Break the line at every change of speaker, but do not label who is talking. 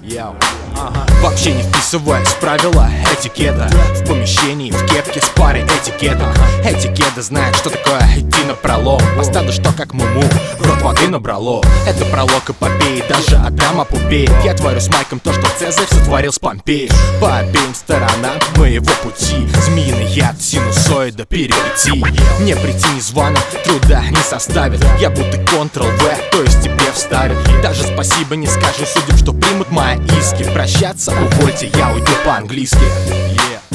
Вообще не вписываясь в правила этикета. В помещении, в кепке с парой этикета. Этикета знает, что такое идти на пролом. А стадо что как муму, в рот воды набрало. Это пролог эпопеи, даже Адам опупеет. Я творю с Майком то, что Цезарь сотворил с Помпеей. По обеим сторонам моего пути змеиный яд синусоида перейти. Мне прийти незваным труда не составит. Я будто Ctrl-V, то есть тебе вставит. Даже спасибо не скажу судьям, что примут мои иски. Прощаться, увольте, я уйду по-английски.